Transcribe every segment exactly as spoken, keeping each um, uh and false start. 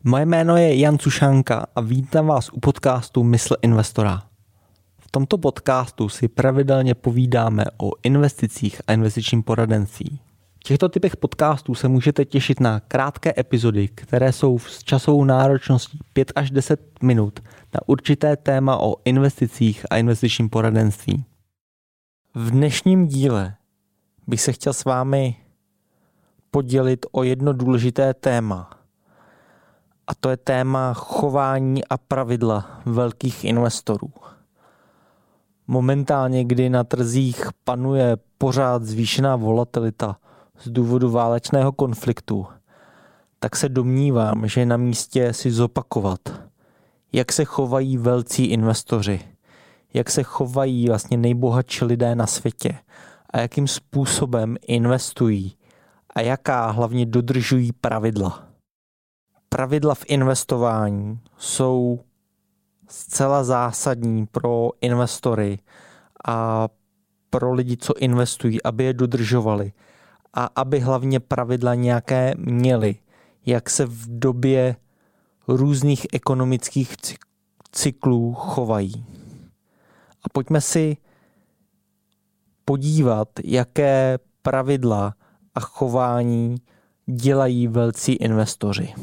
Moje jméno je Jan Cušanka a vítám vás u podcastu Mysl investora. V tomto podcastu si pravidelně povídáme o investicích a investičním poradenství. V těchto typech podcastů se můžete těšit na krátké epizody, které jsou s časovou náročností pět až deset minut na určité téma o investicích a investičním poradenství. V dnešním díle bych se chtěl s vámi podělit o jedno důležité téma. A to je téma chování a pravidla velkých investorů. Momentálně, kdy na trzích panuje pořád zvýšená volatilita z důvodu válečného konfliktu, tak se domnívám, že je na místě si zopakovat, jak se chovají velcí investoři, jak se chovají vlastně nejbohatší lidé na světě a jakým způsobem investují a jaká hlavně dodržují pravidla. Pravidla v investování jsou zcela zásadní pro investory a pro lidi, co investují, aby je dodržovali a aby hlavně pravidla nějaké měli, jak se v době různých ekonomických cyklů chovají. A pojďme si podívat, jaké pravidla a chování dělají velcí investoři.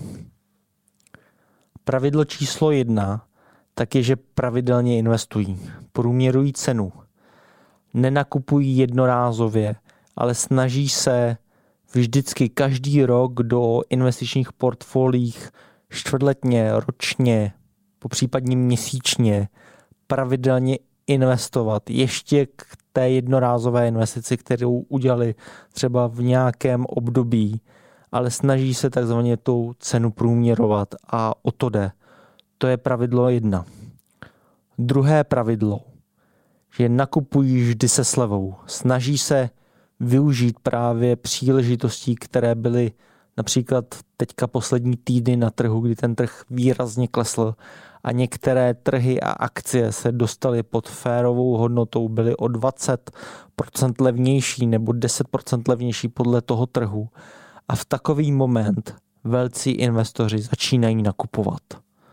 Pravidlo číslo jedna tak je, že pravidelně investují, průměrují cenu, nenakupují jednorázově, ale snaží se vždycky každý rok do investičních portfoliích čtvrtletně, ročně, popřípadně měsíčně pravidelně investovat ještě k té jednorázové investici, kterou udělali třeba v nějakém období, ale snaží se takzvaně tu cenu průměrovat a o to jde. To je pravidlo jedna. Druhé pravidlo, že nakupují vždy se slevou. Snaží se využít právě příležitostí, které byly například teďka poslední týdny na trhu, kdy ten trh výrazně klesl a některé trhy a akcie se dostaly pod férovou hodnotou, byly o dvacet procent levnější nebo deset procent levnější podle toho trhu. A v takový moment velcí investoři začínají nakupovat.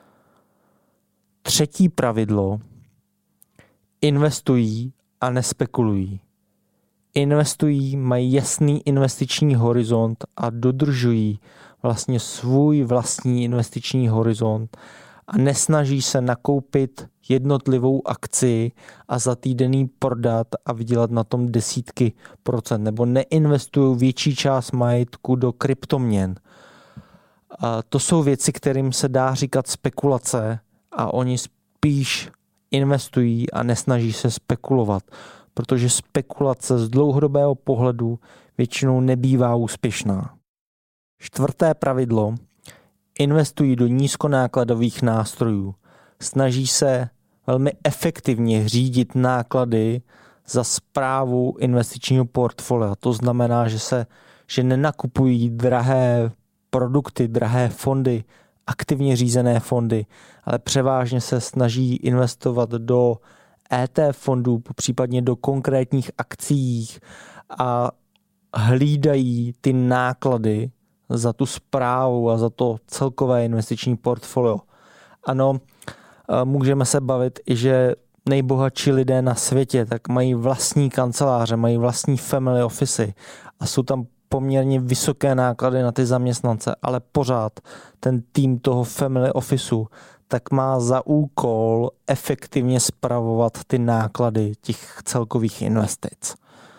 Třetí pravidlo, investují a nespekulují. Investují, mají jasný investiční horizont a dodržují vlastně svůj vlastní investiční horizont a nesnaží se nakoupit jednotlivou akci a za týden ji prodat a vydělat na tom desítky procent, nebo neinvestují větší část majetku do kryptoměn. A to jsou věci, kterým se dá říkat spekulace a oni spíš investují a nesnaží se spekulovat, protože spekulace z dlouhodobého pohledu většinou nebývá úspěšná. Čtvrté pravidlo, investují do nízkonákladových nástrojů. Snaží se velmi efektivně řídit náklady za správu investičního portfolia. To znamená, že se že nenakupují drahé produkty, drahé fondy, aktivně řízené fondy, ale převážně se snaží investovat do E T F fondů, případně do konkrétních akcií a hlídají ty náklady za tu správu a za to celkové investiční portfolio. Ano, můžeme se bavit i, že nejbohatší lidé na světě tak mají vlastní kanceláře, mají vlastní family office a jsou tam poměrně vysoké náklady na ty zaměstnance, ale pořád ten tým toho family officeu tak má za úkol efektivně spravovat ty náklady těch celkových investic.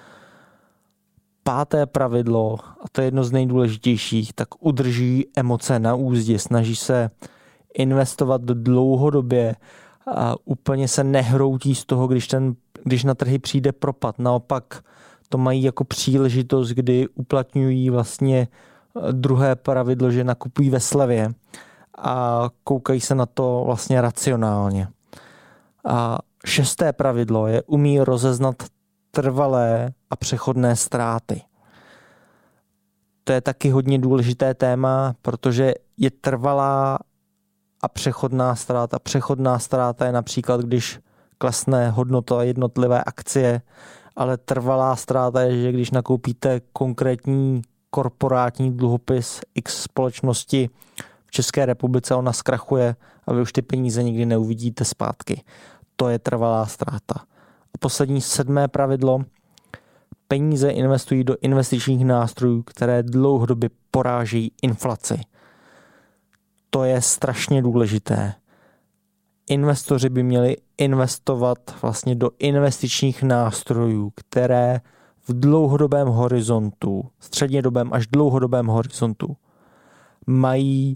Páté pravidlo, a to je jedno z nejdůležitějších, tak udrží emoce na úzdě, snaží se investovat dlouhodobě a úplně se nehroutí z toho, když, ten, když na trhy přijde propad. Naopak to mají jako příležitost, kdy uplatňují vlastně druhé pravidlo, že nakupují ve slevě a koukají se na to vlastně racionálně. A šesté pravidlo je umí rozeznat trvalé a přechodné ztráty. To je taky hodně důležité téma, protože je trvalá a přechodná ztráta. Přechodná ztráta je například, když klesne hodnota jednotlivé akcie, ale trvalá ztráta je, že když nakoupíte konkrétní korporátní dluhopis X společnosti v České republice ona zkrachuje a vy už ty peníze nikdy neuvidíte zpátky. To je trvalá ztráta. A poslední sedmé pravidlo. Peníze investují do investičních nástrojů, které dlouhodobě porážejí inflaci. To je strašně důležité. Investoři by měli investovat vlastně do investičních nástrojů, které v dlouhodobém horizontu, střednědobém až dlouhodobém horizontu, mají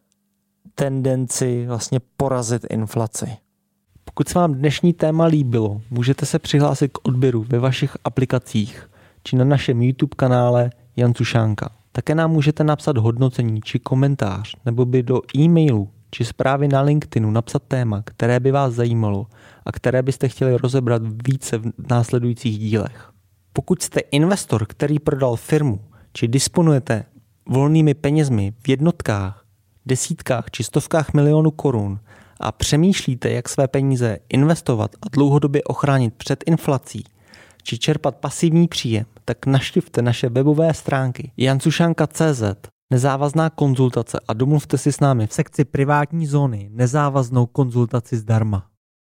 tendenci vlastně porazit inflaci. Pokud se vám dnešní téma líbilo, můžete se přihlásit k odběru ve vašich aplikacích či na našem YouTube kanále Jan Sušánka. Také nám můžete napsat hodnocení či komentář nebo by do e-mailu či zprávy na LinkedInu napsat téma, které by vás zajímalo a které byste chtěli rozebrat více v následujících dílech. Pokud jste investor, který prodal firmu, či disponujete volnými penězmi v jednotkách, desítkách či stovkách milionů korun a přemýšlíte, jak své peníze investovat a dlouhodobě ochránit před inflací, či čerpat pasivní příjem, tak navštivte naše webové stránky jan sušanka tečka cé zet, nezávazná konzultace a domluvte si s námi v sekci privátní zóny nezávaznou konzultaci zdarma.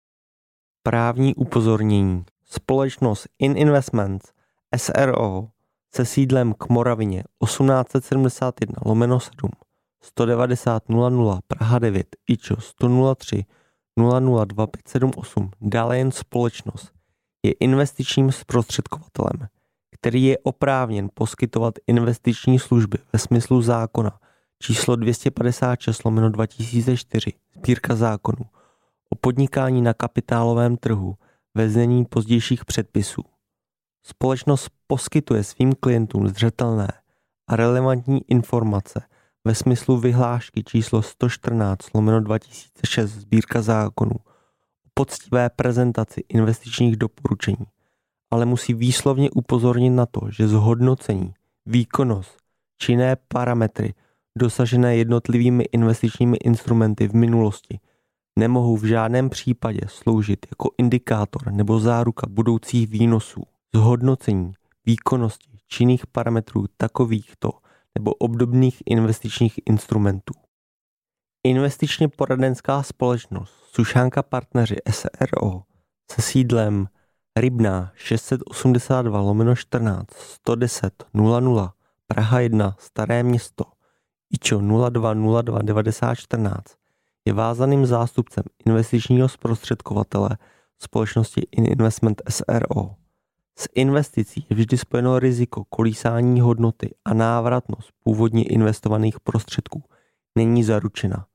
Právní upozornění. Společnost In Investments S R O se sídlem k Moravině osmnáct set sedmdesát jedna lomeno sedm sto devadesát nula nula Praha devět I Č O sto nula tři nula nula dva pět sedm osm, dále jen společnost, je investičním zprostředkovatelem, který je oprávněn poskytovat investiční služby ve smyslu zákona číslo dvě stě padesát šest lomeno dva tisíce čtyři, Sbírka zákonů o podnikání na kapitálovém trhu ve znění pozdějších předpisů. Společnost poskytuje svým klientům zřetelné a relevantní informace ve smyslu vyhlášky číslo sto čtrnáct lomeno dva tisíce šest, Sbírka zákonů o poctivé prezentaci investičních doporučení, ale musí výslovně upozornit na to, že zhodnocení, výkonnost či jiné parametry dosažené jednotlivými investičními instrumenty v minulosti nemohou v žádném případě sloužit jako indikátor nebo záruka budoucích výnosů. Zhodnocení, výkonnosti či jiných parametrů takovýchto nebo obdobných investičních instrumentů. Investičně poradenská společnost Sušánka partneři S R O se sídlem Rybná šest set osmdesát dva lomeno čtrnáct sto deset nula nula Praha jedna Staré Město I Č O nula dva nula dva devadesát čtrnáct je vázaným zástupcem investičního zprostředkovatele společnosti In Investment S R O. S investicí je vždy spojeno riziko kolísání hodnoty a návratnost původně investovaných prostředků není zaručena.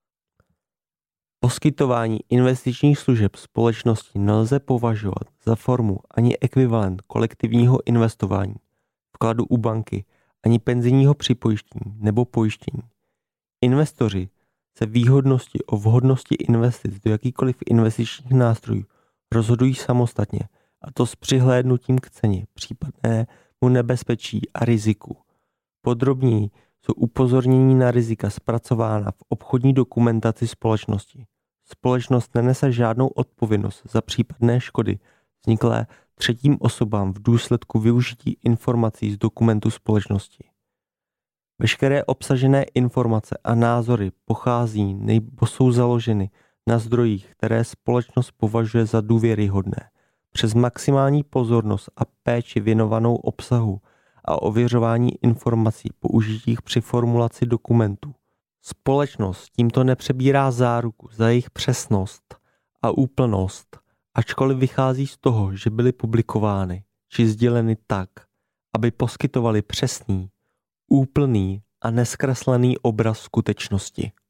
Poskytování investičních služeb společnosti nelze považovat za formu ani ekvivalent kolektivního investování, vkladu u banky, ani penzijního připojištění nebo pojištění. Investoři se výhodnosti o vhodnosti investic do jakýkoliv investičních nástrojů rozhodují samostatně, a to s přihlédnutím k ceně, případnému nebezpečí a riziku. Podrobněji jsou upozornění na rizika zpracována v obchodní dokumentaci společnosti. Společnost nenese žádnou odpovědnost za případné škody vzniklé třetím osobám v důsledku využití informací z dokumentu společnosti. Veškeré obsažené informace a názory pochází nebo jsou založeny na zdrojích, které společnost považuje za důvěryhodné, přes maximální pozornost a péči věnovanou obsahu a ověřování informací použitých při formulaci dokumentů. Společnost tímto nepřebírá záruku za jejich přesnost a úplnost, ačkoliv vychází z toho, že byly publikovány či sděleny tak, aby poskytovaly přesný, úplný a neskreslený obraz skutečnosti.